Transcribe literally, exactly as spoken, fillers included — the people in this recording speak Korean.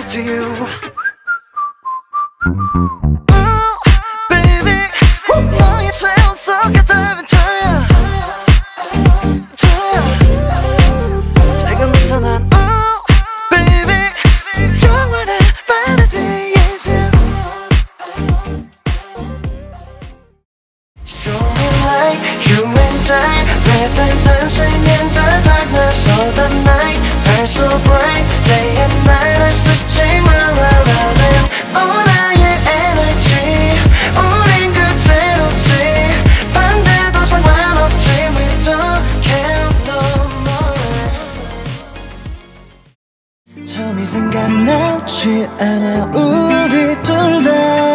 to you. Ooh, baby, 너의 최후 속에 들면 저야 저야 지금부터 난 ooh, baby, 영원한 fantasy is you. Show me light, you and I, we've been dancing in the darkness all the night. Turn so bright, day and night, I switching around and all 나의 energy. 우린 그대로지, 반대도 상관없지. We don't care no more. 처음이 생각나지 않아 우리 둘 다.